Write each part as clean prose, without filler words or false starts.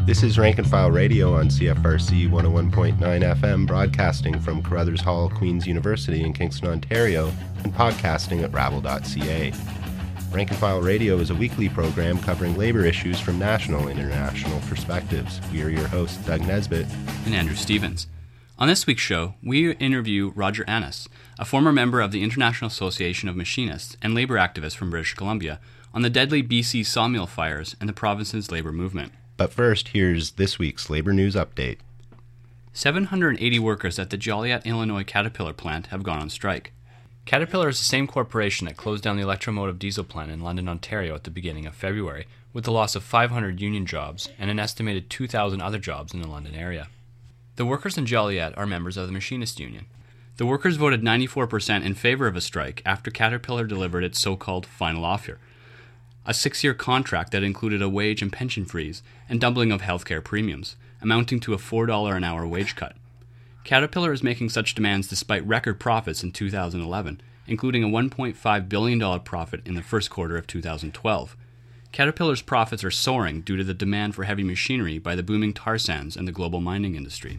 This is Rank and File Radio on CFRC 101.9 FM, broadcasting from Carruthers Hall, Queen's University in Kingston, Ontario, and podcasting at rabble.ca. Rank and File Radio is a weekly program covering labor issues from national and international perspectives. We are your hosts, Doug Nesbitt and Andrew Stevens. On this week's show, we interview Roger Annis, a former member of the International Association of Machinists and labor activist from British Columbia, on the deadly BC sawmill fires and the province's labor movement. But first, here's this week's labor news update. 780 workers at the Joliet, Illinois Caterpillar plant have gone on strike. Caterpillar is the same corporation that closed down the electromotive diesel plant in London, Ontario at the beginning of February, with the loss of 500 union jobs and an estimated 2,000 other jobs in the London area. The workers in Joliet are members of the Machinist Union. The workers voted 94% in favor of a strike after Caterpillar delivered its so-called final offer, a 6-year contract that included a wage and pension freeze and doubling of healthcare premiums, amounting to a $4 an hour wage cut. Caterpillar is making such demands despite record profits in 2011, including a $1.5 billion profit in the first quarter of 2012. Caterpillar's profits are soaring due to the demand for heavy machinery by the booming tar sands and the global mining industry.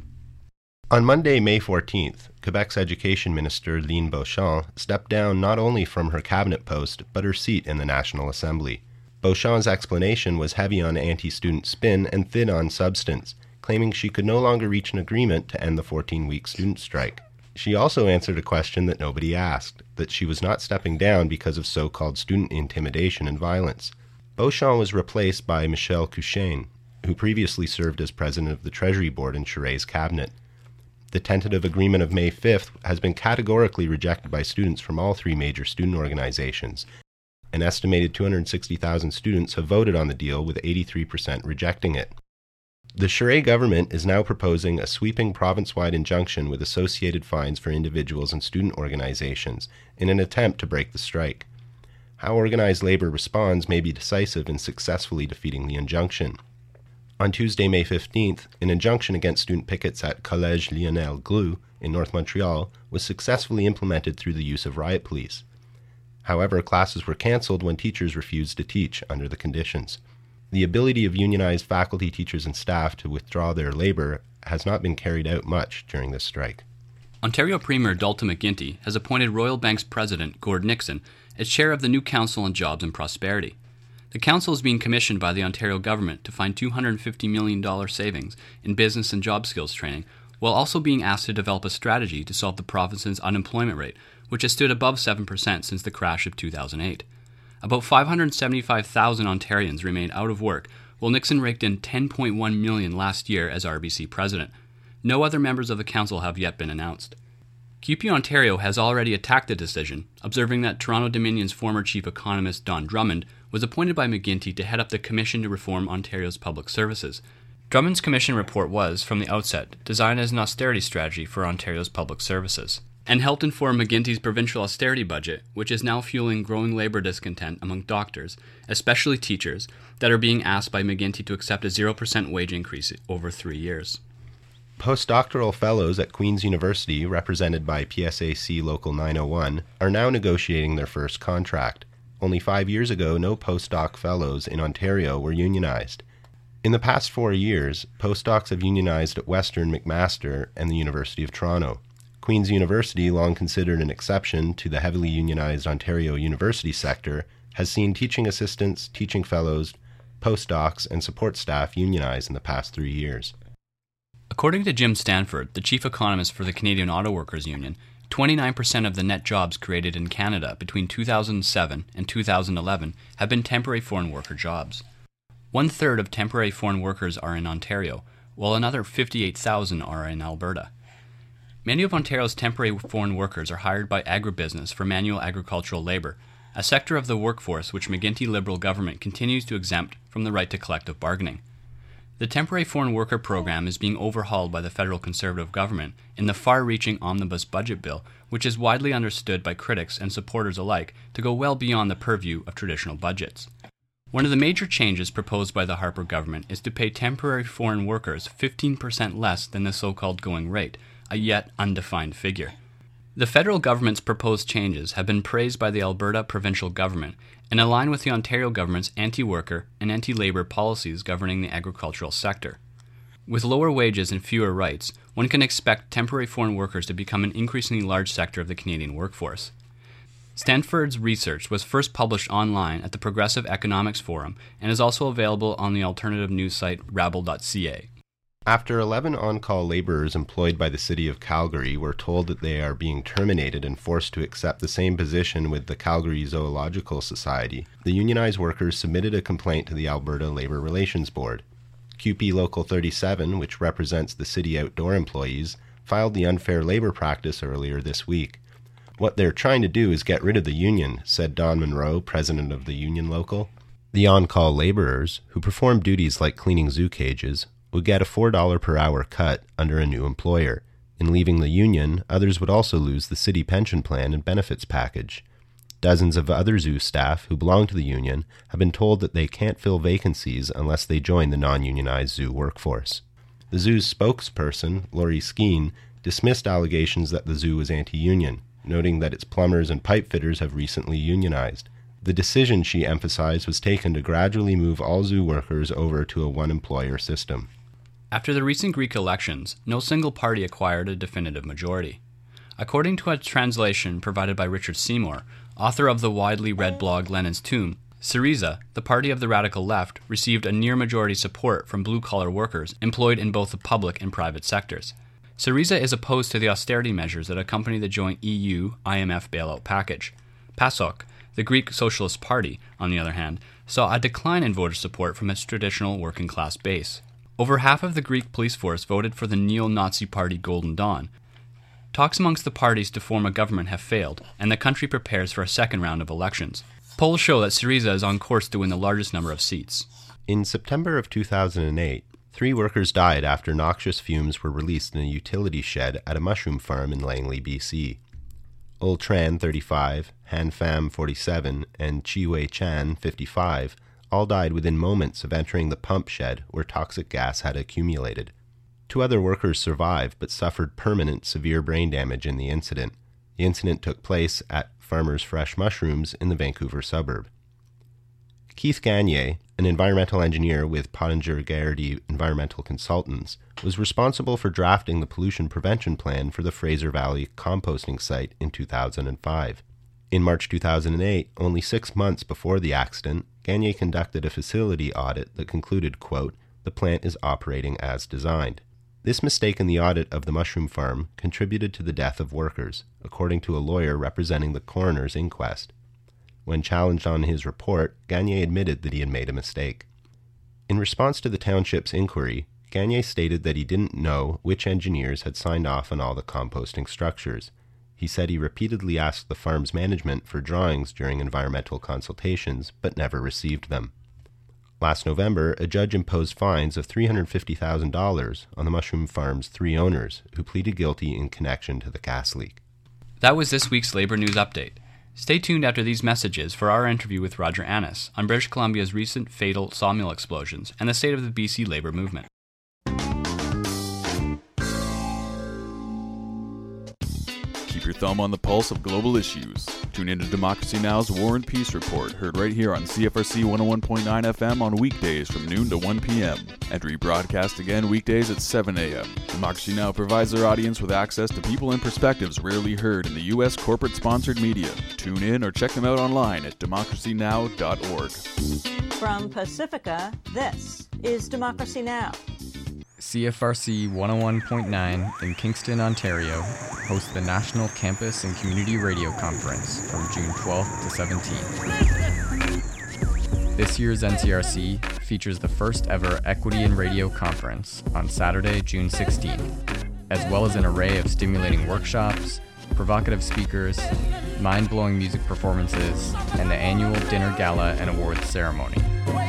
On Monday, May 14th, Quebec's Education Minister Line Beauchamp stepped down not only from her cabinet post, but her seat in the National Assembly. Beauchamp's explanation was heavy on anti-student spin and thin on substance, claiming she could no longer reach an agreement to end the 14-week student strike. She also answered a question that nobody asked, that she was not stepping down because of so-called student intimidation and violence. Beauchamp was replaced by Michel Couchain, who previously served as president of the Treasury Board in Charest's cabinet. The tentative agreement of May 5th has been categorically rejected by students from all three major student organizations. An estimated 260,000 students have voted on the deal, with 83% rejecting it. The Charest government is now proposing a sweeping province-wide injunction with associated fines for individuals and student organizations in an attempt to break the strike. How organized labor responds may be decisive in successfully defeating the injunction. On Tuesday, May 15th, an injunction against student pickets at Collège Lionel Groulx in North Montreal was successfully implemented through the use of riot police. However, classes were cancelled when teachers refused to teach under the conditions. The ability of unionized faculty, teachers, and staff to withdraw their labor has not been carried out much during this strike. Ontario Premier Dalton McGuinty has appointed Royal Bank's president, Gord Nixon, as chair of the new Council on Jobs and Prosperity. The council is being commissioned by the Ontario government to find $250 million savings in business and job skills training, while also being asked to develop a strategy to solve the province's unemployment rate, which has stood above 7% since the crash of 2008. About 575,000 Ontarians remain out of work, while Nixon raked in $10.1 million last year as RBC president. No other members of the council have yet been announced. CUPE Ontario has already attacked the decision, observing that Toronto Dominion's former chief economist Don Drummond was appointed by McGuinty to head up the Commission to Reform Ontario's Public Services. Drummond's commission report was, from the outset, designed as an austerity strategy for Ontario's public services, and helped inform McGuinty's provincial austerity budget, which is now fueling growing labor discontent among doctors, especially teachers, that are being asked by McGuinty to accept a 0% wage increase over 3 years. Postdoctoral fellows at Queen's University, represented by PSAC Local 901, are now negotiating their first contract. Only 5 years ago, no postdoc fellows in Ontario were unionized. In the past 4 years, postdocs have unionized at Western, McMaster, and the University of Toronto. Queen's University, long considered an exception to the heavily unionized Ontario university sector, has seen teaching assistants, teaching fellows, postdocs, and support staff unionize in the past 3 years. According to Jim Stanford, the chief economist for the Canadian Auto Workers Union, 29% of the net jobs created in Canada between 2007 and 2011 have been temporary foreign worker jobs. 1/3 of temporary foreign workers are in Ontario, while another 58,000 are in Alberta. Many of Ontario's temporary foreign workers are hired by agribusiness for manual agricultural labor, a sector of the workforce which McGuinty Liberal government continues to exempt from the right to collective bargaining. The temporary foreign worker program is being overhauled by the federal Conservative government in the far-reaching omnibus budget bill, which is widely understood by critics and supporters alike to go well beyond the purview of traditional budgets. One of the major changes proposed by the Harper government is to pay temporary foreign workers 15% less than the so-called going rate, a yet undefined figure. The federal government's proposed changes have been praised by the Alberta provincial government and align with the Ontario government's anti-worker and anti-labour policies governing the agricultural sector. With lower wages and fewer rights, one can expect temporary foreign workers to become an increasingly large sector of the Canadian workforce. Stanford's research was first published online at the Progressive Economics Forum and is also available on the alternative news site rabble.ca. After 11 on-call laborers employed by the city of Calgary were told that they are being terminated and forced to accept the same position with the Calgary Zoological Society, the unionized workers submitted a complaint to the Alberta Labour Relations Board. QP Local 37, which represents the city outdoor employees, filed the unfair labor practice earlier this week. What they're trying to do is get rid of the union, said Don Monroe, president of the union local. The on-call laborers, who perform duties like cleaning zoo cages, would get a $4 per hour cut under a new employer. In leaving the union, others would also lose the city pension plan and benefits package. Dozens of other zoo staff who belong to the union have been told that they can't fill vacancies unless they join the non-unionized zoo workforce. The zoo's spokesperson, Laurie Skeen, dismissed allegations that the zoo was anti-union, noting that its plumbers and pipe fitters have recently unionized. The decision, she emphasized, was taken to gradually move all zoo workers over to a one-employer system. After the recent Greek elections, no single party acquired a definitive majority. According to a translation provided by Richard Seymour, author of the widely read blog Lenin's Tomb, Syriza, the party of the radical left, received a near-majority support from blue-collar workers employed in both the public and private sectors. Syriza is opposed to the austerity measures that accompany the joint EU-IMF bailout package. PASOK, the Greek Socialist Party, on the other hand, saw a decline in voter support from its traditional working-class base. Over half of the Greek police force voted for the neo-Nazi party Golden Dawn. Talks amongst the parties to form a government have failed, and the country prepares for a second round of elections. Polls show that Syriza is on course to win the largest number of seats. In September of 2008, 3 workers died after noxious fumes were released in a utility shed at a mushroom farm in Langley, BC. Ol Tran, 35, Han Pham, 47, and Chi Wei Chan, 55, all died within moments of entering the pump shed where toxic gas had accumulated. 2 other workers survived but suffered permanent severe brain damage in the incident. The incident took place at Farmers Fresh Mushrooms in the Vancouver suburb. Keith Gagné, an environmental engineer with Pottinger Garrity Environmental Consultants, was responsible for drafting the pollution prevention plan for the Fraser Valley composting site in 2005. In March 2008, only 6 months before the accident, Gagné conducted a facility audit that concluded, quote, "The plant is operating as designed." This mistake in the audit of the mushroom farm contributed to the death of workers, according to a lawyer representing the coroner's inquest. When challenged on his report, Gagné admitted that he had made a mistake. In response to the township's inquiry, Gagné stated that he didn't know which engineers had signed off on all the composting structures. He said he repeatedly asked the farm's management for drawings during environmental consultations, but never received them. Last November, a judge imposed fines of $350,000 on the mushroom farm's 3 owners, who pleaded guilty in connection to the gas leak. That was this week's Labour News Update. Stay tuned after these messages for our interview with Roger Annis on British Columbia's recent fatal sawmill explosions and the state of the BC labour movement. Keep your thumb on the pulse of global issues. Tune into Democracy Now!'s War and Peace Report, heard right here on CFRC 101.9 FM on weekdays from noon to 1 p.m. and rebroadcast again weekdays at 7 a.m. Democracy Now! Provides their audience with access to people and perspectives rarely heard in the U.S. corporate-sponsored media. Tune in or check them out online at democracynow.org. From Pacifica, this is Democracy Now! CFRC 101.9 in Kingston, Ontario, hosts the National Campus and Community Radio Conference from June 12th to 17th. This year's NCRC features the first ever Equity in Radio Conference on Saturday, June 16th, as well as an array of stimulating workshops, provocative speakers, mind-blowing music performances, and the annual dinner gala and awards ceremony.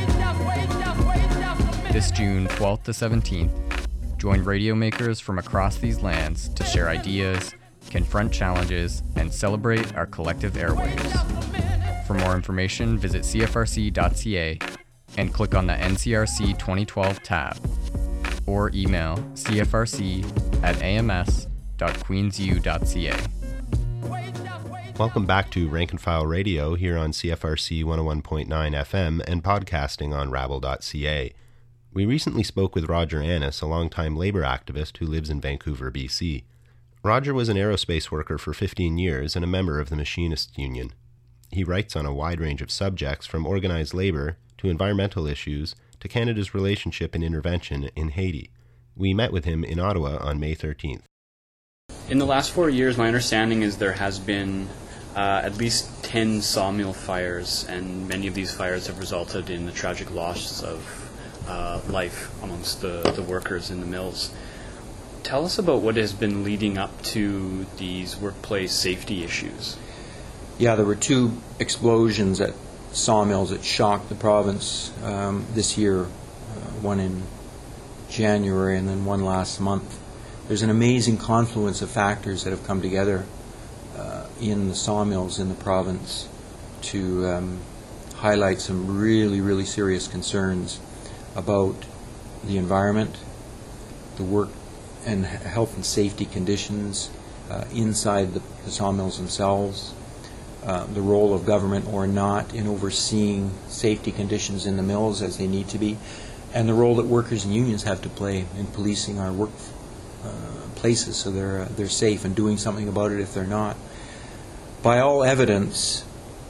This June 12th to 17th, join radio makers from across these lands to share ideas, confront challenges, and celebrate our collective airwaves. For more information, visit cfrc.ca and click on the NCRC 2012 tab, or email cfrc@ams.queensu.ca. Welcome back to Rank and File Radio here on CFRC 101.9 FM and podcasting on rabble.ca. We recently spoke with Roger Annis, a longtime labor activist who lives in Vancouver, BC. Roger was an aerospace worker for 15 years and a member of the Machinists Union. He writes on a wide range of subjects from organized labor to environmental issues to Canada's relationship and intervention in Haiti. We met with him in Ottawa on May 13th. In the last 4 years, my understanding is there has been at least 10 sawmill fires, and many of these fires have resulted in the tragic loss of life amongst the workers in the mills. Tell us about what has been leading up to these workplace safety issues. Yeah, there were 2 explosions at sawmills that shocked the province this year, one in January and then one last month. There's an amazing confluence of factors that have come together in the sawmills in the province to highlight some really, really serious concerns about the environment, the work and health and safety conditions inside the sawmills themselves, the role of government or not in overseeing safety conditions in the mills as they need to be, and the role that workers and unions have to play in policing our work places so they're safe and doing something about it if they're not. By all evidence,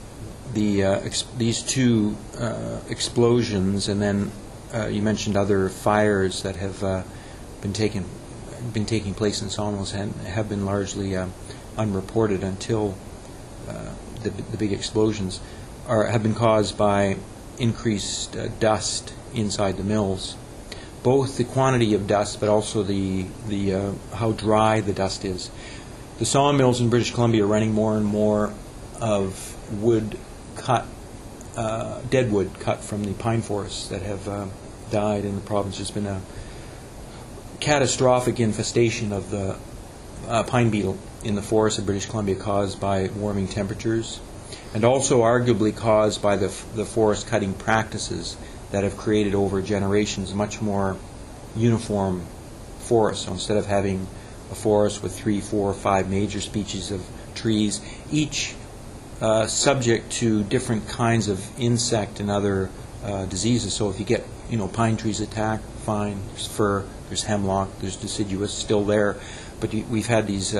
these 2 explosions, and then you mentioned other fires that have been taking place in sawmills and have been largely unreported until the big explosions have been caused by increased dust inside the mills. Both the quantity of dust, but also the how dry the dust is. The sawmills in British Columbia are running more and more of wood cut, dead wood cut from the pine forests that have died in the province. There's been a catastrophic infestation of the pine beetle in the forests of British Columbia caused by warming temperatures, and also arguably caused by the forest cutting practices that have created over generations much more uniform forests. So instead of having a forest with 3, 4, 5 major species of trees, each subject to different kinds of insect and other diseases. So if you get pine trees attacked, fine, there's fir, there's hemlock, there's deciduous still there, but we've had these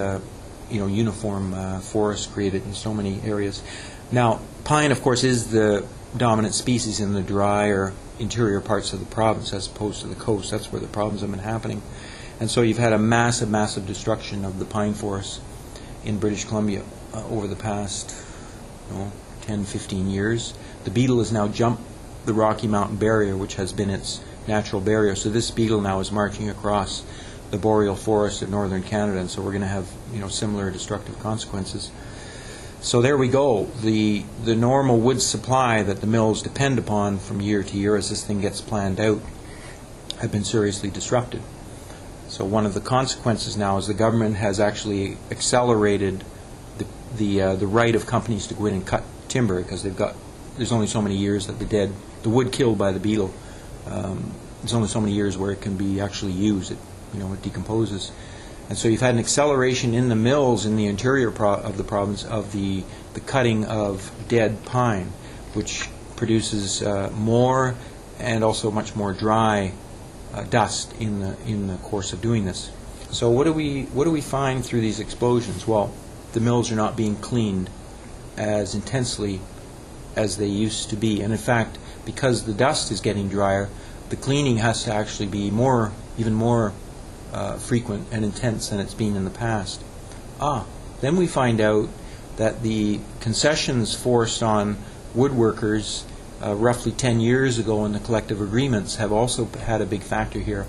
uniform forests created in so many areas. Now, pine, of course, is the dominant species in the drier interior parts of the province as opposed to the coast. That's where the problems have been happening. And so you've had a massive, massive destruction of the pine forests in British Columbia over the past 10, 15 years. The beetle has now jumped the Rocky Mountain barrier, which has been its natural barrier. So this beetle now is marching across the boreal forest of northern Canada, and so we're going to have similar destructive consequences. So there we go. The normal wood supply that the mills depend upon from year to year as this thing gets planned out have been seriously disrupted. So one of the consequences now is the government has actually accelerated the right of companies to go in and cut timber, because there's only so many years that the wood killed by the beetle, there's only so many years where it can be actually used. It decomposes. And so you've had an acceleration in the mills in the interior of the province of the cutting of dead pine, which produces more and also much more dry dust in the course of doing this. So what do we find through these explosions? Well, the mills are not being cleaned as intensely as they used to be, and in fact, because the dust is getting drier, the cleaning has to actually be even more frequent and intense than it's been in the past. Then we find out that the concessions forced on woodworkers roughly 10 years ago in the collective agreements have also had a big factor here.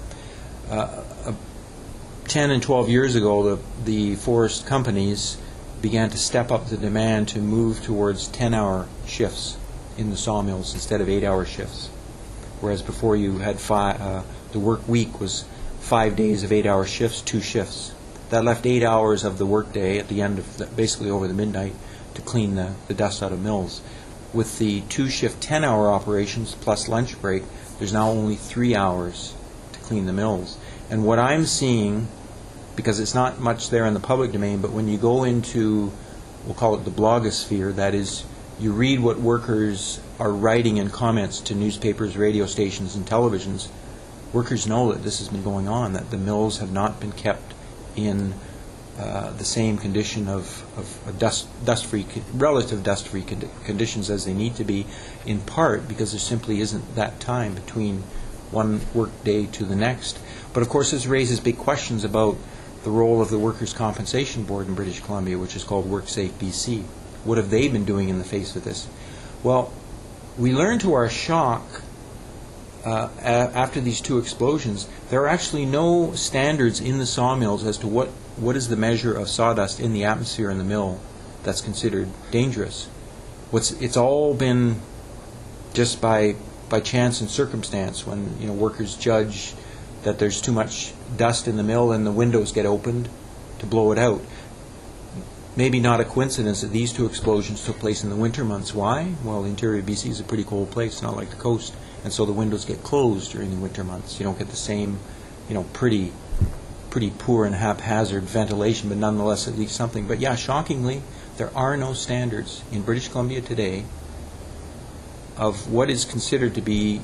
10 and 12 years ago, the forest companies began to step up the demand to move towards 10-hour shifts in the sawmills instead of 8-hour shifts. Whereas before you had the work week was 5 days of 8-hour shifts, 2 shifts. That left 8 hours of the work day at the end of basically over the midnight to clean the dust out of mills. With the 2-shift 10-hour operations plus lunch break, there's now only 3 hours to clean the mills. And what I'm seeing, because it's not much there in the public domain, but when you go into we'll call it the blogosphere. That is, you read what workers are writing in comments to newspapers, radio stations, and televisions. Workers know that this has been going on, that the mills have not been kept in the same condition of dust-free, relative dust-free conditions as they need to be, in part because there simply isn't that time between one work day to the next. But of course this raises big questions about the role of the Workers' Compensation Board in British Columbia, which is called WorkSafe BC. What have they been doing in the face of this? Well, we learned to our shock after these two explosions, there are actually no standards in the sawmills as to what is the measure of sawdust in the atmosphere in the mill that's considered dangerous. It's all been just by chance and circumstance when workers judge that there's too much dust in the mill and the windows get opened to blow it out. Maybe not a coincidence that these two explosions took place in the winter months. Why? Well, the interior of BC is a pretty cold place, not like the coast, and so the windows get closed during the winter months. You don't get the same, pretty poor and haphazard ventilation, but nonetheless at least something. But yeah, shockingly, there are no standards in British Columbia today of what is considered to be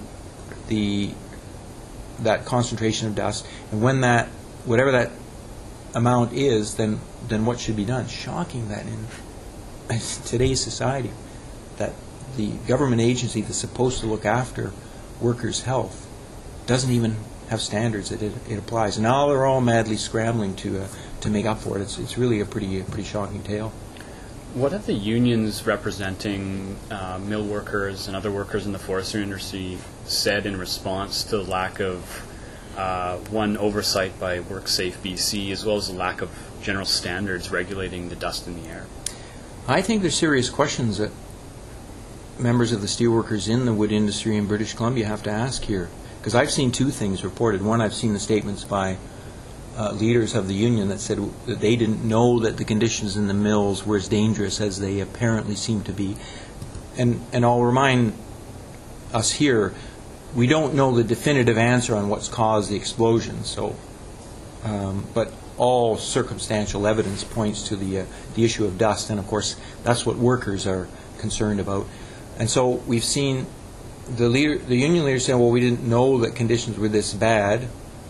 that concentration of dust, and when whatever that amount is, then what should be done. Shocking that in today's society, that the government agency that's supposed to look after workers' health doesn't even have standards that it applies. And now they're all madly scrambling to make up for it. It's really a pretty shocking tale. What have the unions representing mill workers and other workers in the forestry industry said in response to the lack of one, oversight by WorkSafe BC, as well as the lack of general standards regulating the dust in the air? I think there's serious questions that members of the steelworkers in the wood industry in British Columbia have to ask here. Because I've seen two things reported. One, I've seen the statements by leaders of the union that said that they didn't know that the conditions in the mills were as dangerous as they apparently seem to be. And I'll remind us here, we don't know the definitive answer on what's caused the explosion. So, but all circumstantial evidence points to the issue of dust, and of course that's what workers are concerned about. And so we've seen the union leaders saying, well, we didn't know that conditions were this bad.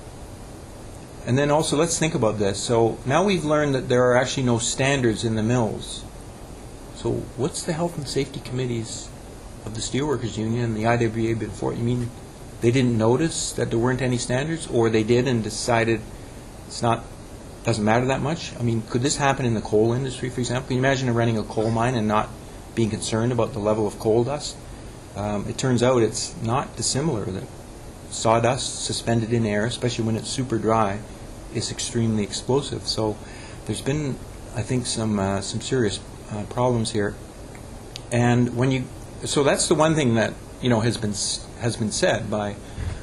And then also, let's think about this. So now we've learned that there are actually no standards in the mills. So what's the health and safety committees of the Steelworkers Union and the IWA been for? You mean they didn't notice that there weren't any standards, or they did and decided doesn't matter that much? I mean, could this happen in the coal industry, for example? Can you imagine running a coal mine and not being concerned about the level of coal dust? It turns out it's not dissimilar. That sawdust suspended in air, especially when it's super dry, is extremely explosive. So there's been, I think, some serious problems here. And so that's the one thing that has been said by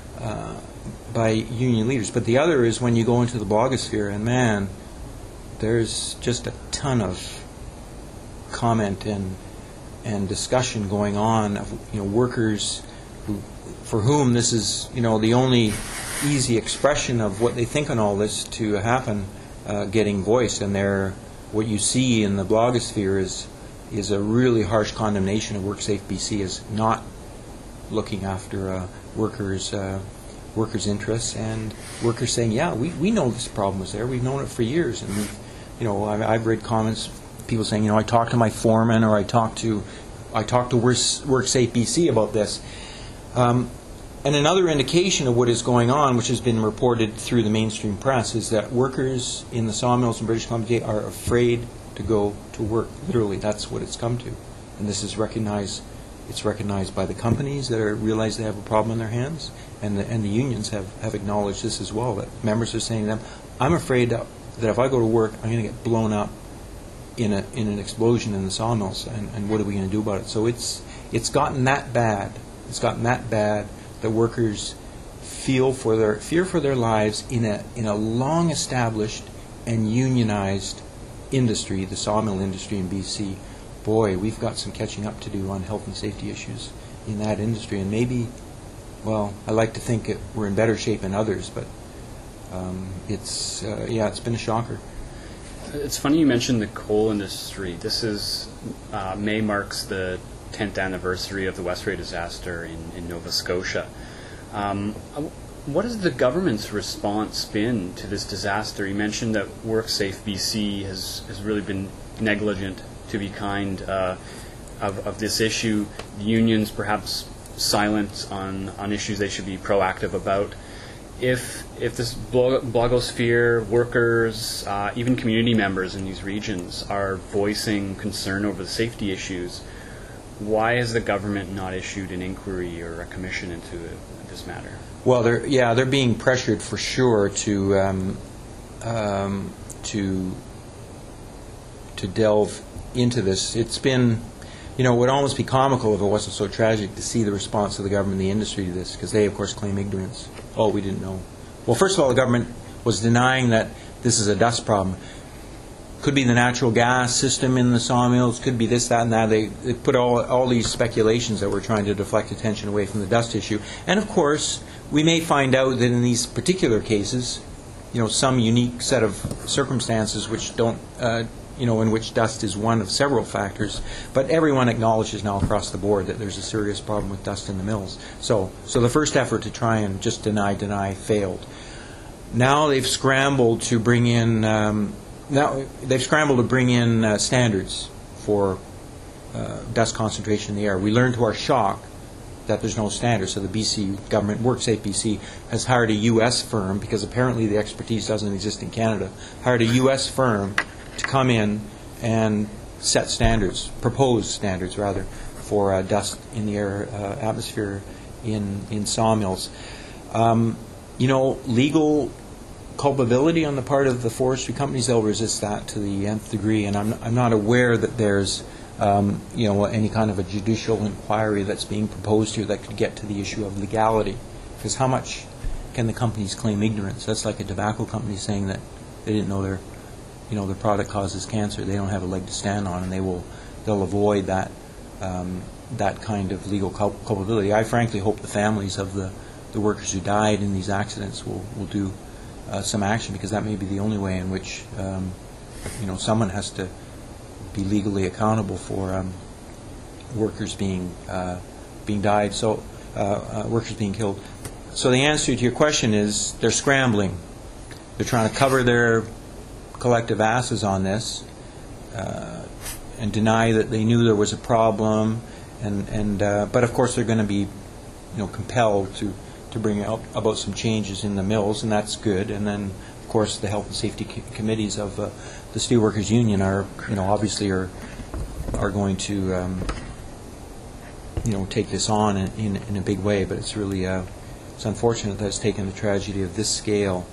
union leaders. But the other is when you go into the blogosphere, and man, there's just a ton of comment and discussion going on of workers for whom this is the only easy expression of what they think on all this to happen, getting voiced. And what you see in the blogosphere is a really harsh condemnation of WorkSafe BC as not looking after workers' interests, and workers saying, yeah, we know this problem was there. We've known it for years, and I've read comments, people saying, I talked to my foreman, or I talked to WorkSafe BC about this. And another indication of what is going on, which has been reported through the mainstream press, is that workers in the sawmills in British Columbia are afraid to go to work. Literally, that's what it's come to. And this is recognized. It's recognized by the companies that realize they have a problem in their hands, and the unions have acknowledged this as well. That members are saying to them, I'm afraid that if I go to work, I'm going to get blown up in an explosion in the sawmills, and what are we going to do about it? So it's gotten that bad. It's gotten that bad that workers fear for their lives in a long established and unionized industry, the sawmill industry in BC. Boy, we've got some catching up to do on health and safety issues in that industry, and maybe, well, I like to think we're in better shape than others, but it's been a shocker. It's funny you mentioned the coal industry. This is May marks the 10th anniversary of the Westray disaster in Nova Scotia. What has the government's response been to this disaster? You mentioned that WorkSafe BC has really been negligent, to be kind, of this issue. The unions perhaps silent on issues they should be proactive about. If this blogosphere, workers, even community members in these regions are voicing concern over the safety issues, why has the government not issued an inquiry or a commission into this matter? Well, they're being pressured for sure to delve into this. It's been, it would almost be comical if it wasn't so tragic to see the response of the government and the industry to this, because they, of course, claim ignorance. Oh, we didn't know. Well, first of all, the government was denying that this is a dust problem. Could be the natural gas system in the sawmills, could be this, that, and that. They put all these speculations that were trying to deflect attention away from the dust issue. And, of course, we may find out that in these particular cases, some unique set of circumstances which don't, in which dust is one of several factors. But everyone acknowledges now across the board that there's a serious problem with dust in the mills. So the first effort to try and just deny failed. Now they've scrambled to bring in standards for dust concentration in the air. We learned to our shock that there's no standard. So the BC government, WorkSafe BC, has hired a U.S. firm, because apparently the expertise doesn't exist in Canada, hired a U.S. firm to come in and set standards, propose standards rather, for dust in the air atmosphere in sawmills. Legal culpability on the part of the forestry companies, they'll resist that to the nth degree, and I'm not aware that there's any kind of a judicial inquiry that's being proposed here that could get to the issue of legality. Because how much can the companies claim ignorance? That's like a tobacco company saying that they didn't know their product causes cancer. They don't have a leg to stand on, and they'll avoid that kind of legal culpability. I frankly hope the families of the workers who died in these accidents will do some action, because that may be the only way in which someone has to be legally accountable for workers being died. So workers being killed. So the answer to your question is they're scrambling. They're trying to cover their collective asses on this and deny that they knew there was a problem, but of course they're going to be compelled to bring out about some changes in the mills, and that's good. And then of course the health and safety committees of the Steelworkers Union are obviously are going to take this on in a big way. But it's really it's unfortunate that it's taken a tragedy of this scale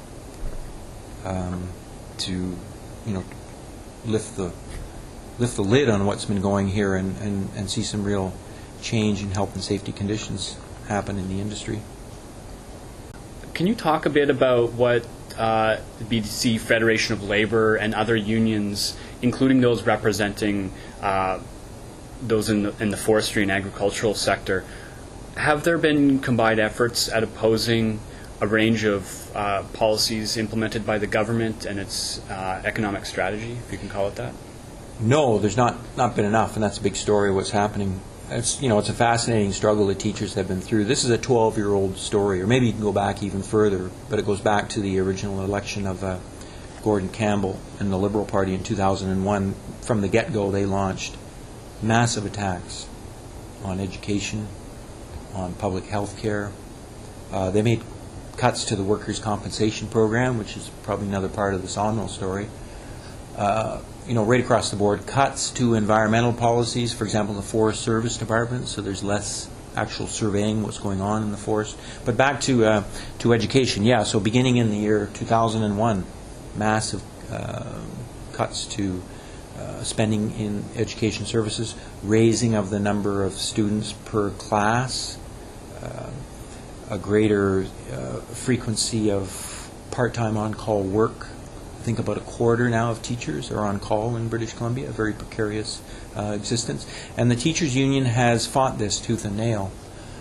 to lift the lid on what's been going here and see some real change in health and safety conditions happen in the industry. Can you talk a bit about what the BC Federation of Labour and other unions, including those representing those in the forestry and agricultural sector, have there been combined efforts at opposing a range of policies implemented by the government and its economic strategy, if you can call it that? No, there's not been enough, and that's a big story of what's happening. It's a fascinating struggle that teachers have been through. This is a 12-year-old story, or maybe you can go back even further, but it goes back to the original election of Gordon Campbell and the Liberal Party in 2001. From the get-go, they launched massive attacks on education, on public health care. They made cuts to the workers' compensation program, which is probably another part of the sawmill story. Right across the board, cuts to environmental policies, for example, the Forest Service Department, so there's less actual surveying what's going on in the forest. But back to education, so beginning in the year 2001, massive cuts to spending in education services, raising of the number of students per class, a greater frequency of part-time on-call work. I think about a quarter now of teachers are on call in British Columbia, a very precarious existence. And the teachers' union has fought this tooth and nail.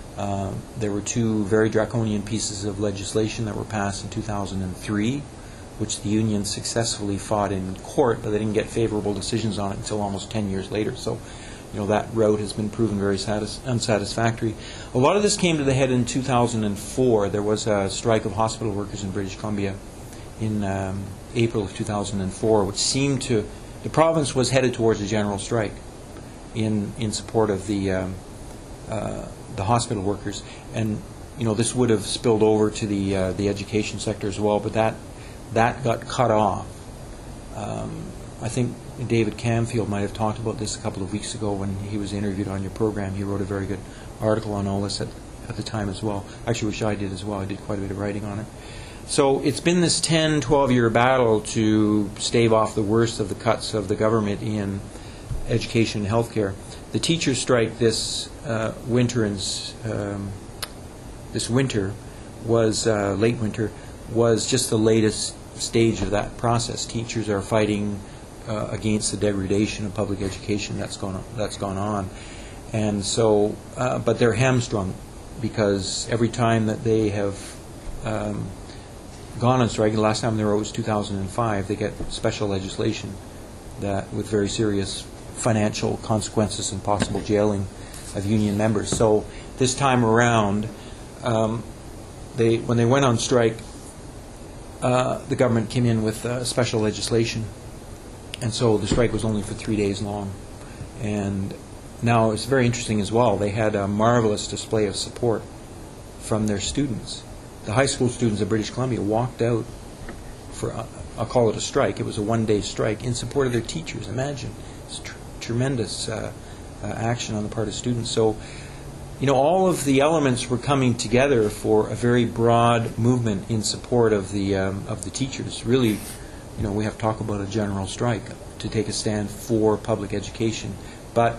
There were two very draconian pieces of legislation that were passed in 2003 which the union successfully fought in court, but they didn't get favorable decisions on it until almost 10 years later. So, that route has been proven very unsatisfactory. A lot of this came to the head in 2004. There was a strike of hospital workers in British Columbia in April of 2004, which seemed to, the province was headed towards a general strike in support of the hospital workers, and this would have spilled over to the education sector as well, but that got cut off. I think David Camfield might have talked about this a couple of weeks ago when he was interviewed on your program. He wrote a very good article on all this at the time as well. Actually, which I did as well. I did quite a bit of writing on it. So it's been this 10, 12-year battle to stave off the worst of the cuts of the government in education and healthcare. The teachers' strike this winter late winter, was just the latest stage of that process. Teachers are fighting against the degradation of public education that's gone on, and so, but they're hamstrung because every time that they have gone on strike, the last time they were was 2005, they get special legislation that with very serious financial consequences and possible jailing of union members. So this time around, when they went on strike, the government came in with special legislation, and so the strike was only for 3 days long. And now it's very interesting as well. They had a marvelous display of support from their students. The high school students of British Columbia walked out for, I'll call it a strike. It was a one-day strike in support of their teachers. Imagine. It's tremendous action on the part of students. So, all of the elements were coming together for a very broad movement in support of the teachers. Really, we have to talk about a general strike to take a stand for public education, but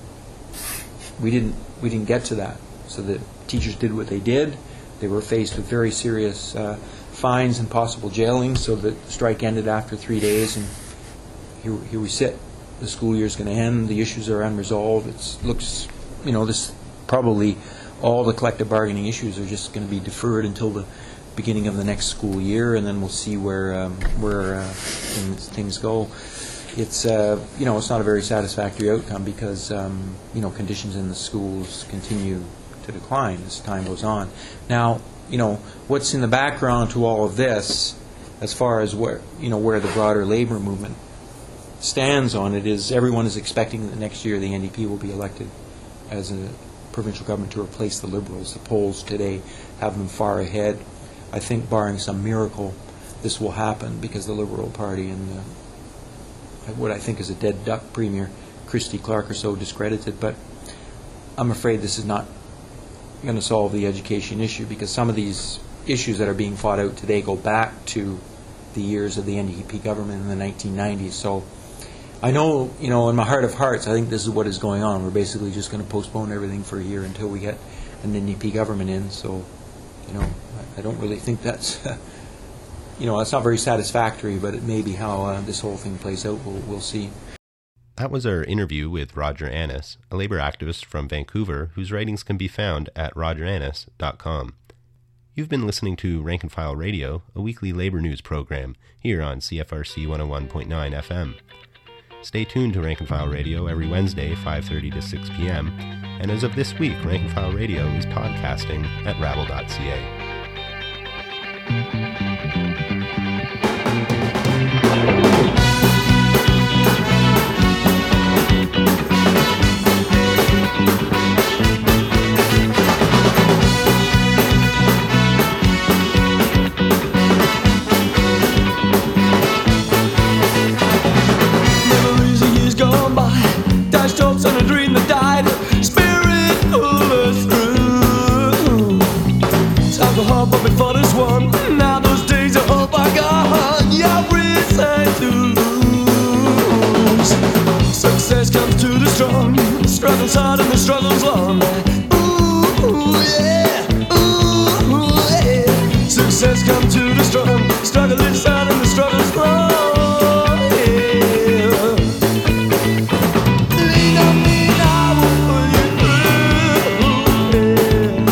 we didn't get to that. So the teachers did what they did. They were faced with very serious fines and possible jailing. So the strike ended after 3 days, and here we sit. The school year is going to end. The issues are unresolved. It looks, this probably all the collective bargaining issues are just going to be deferred until the beginning of the next school year, and then we'll see where things go. It's it's not a very satisfactory outcome because conditions in the schools continue to decline as time goes on. Now, what's in the background to all of this, as far as where the broader labor movement stands on it, is everyone is expecting that next year the NDP will be elected as a provincial government to replace the Liberals. The polls today have them far ahead. I think, barring some miracle, this will happen because the Liberal Party and what I think is a dead duck Premier, Christy Clark, are so discredited. But I'm afraid this is not going to solve the education issue, because some of these issues that are being fought out today go back to the years of the NDP government in the 1990s. So I know, in my heart of hearts, I think this is what is going on. We're basically just going to postpone everything for a year until we get an NDP government in. So, I don't really think that's, that's not very satisfactory, but it may be how this whole thing plays out. We'll see. That was our interview with Roger Annis, a labor activist from Vancouver whose writings can be found at rogerannis.com. You've been listening to Rank and File Radio, a weekly labor news program here on CFRC 101.9 FM. Stay tuned to Rank and File Radio every Wednesday, 5:30 to 6 p.m. And as of this week, Rank and File Radio is podcasting at rabble.ca. Struggle's hard and the struggle's long. Ooh, yeah. Ooh, yeah. Success comes to the strong. Struggle is hard and the struggle's long. Yeah. Lean on me and I will pull you through.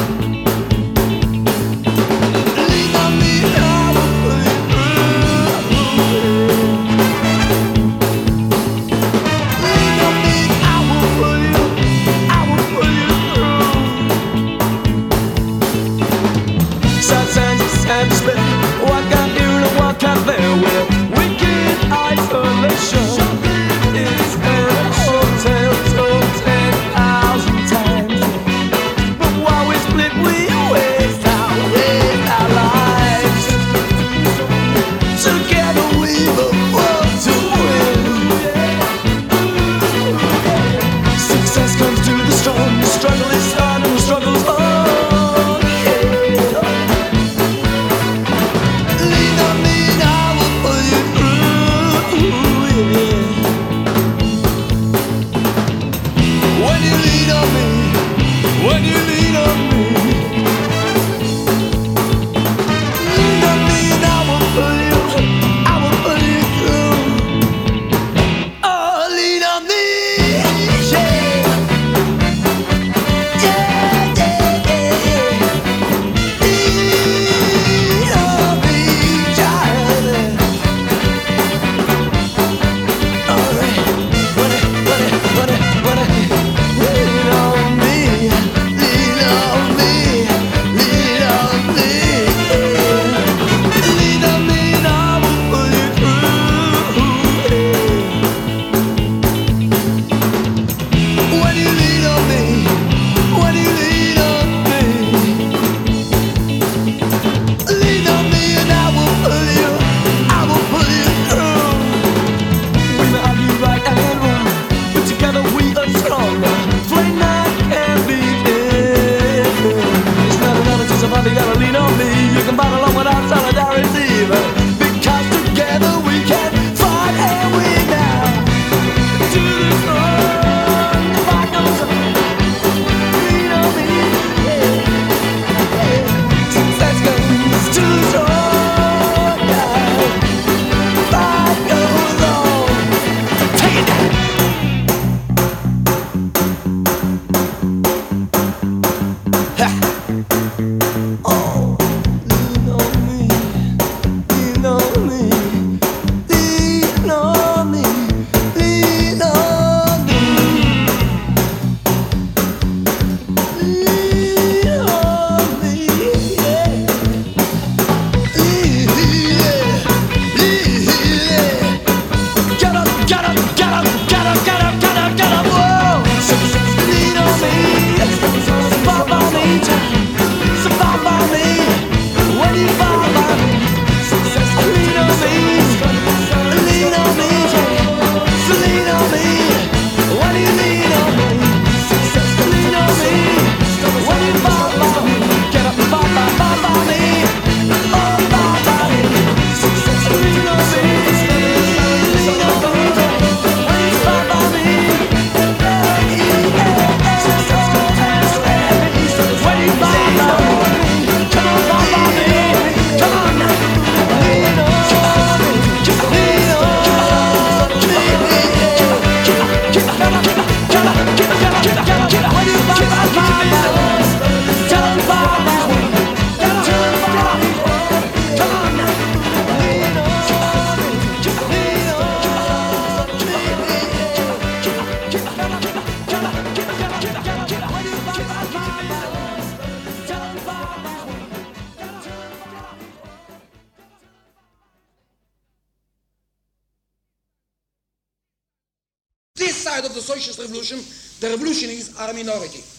Yeah. Lean on me and I will pull you through. side of the socialist revolution, the revolutionaries are a minority.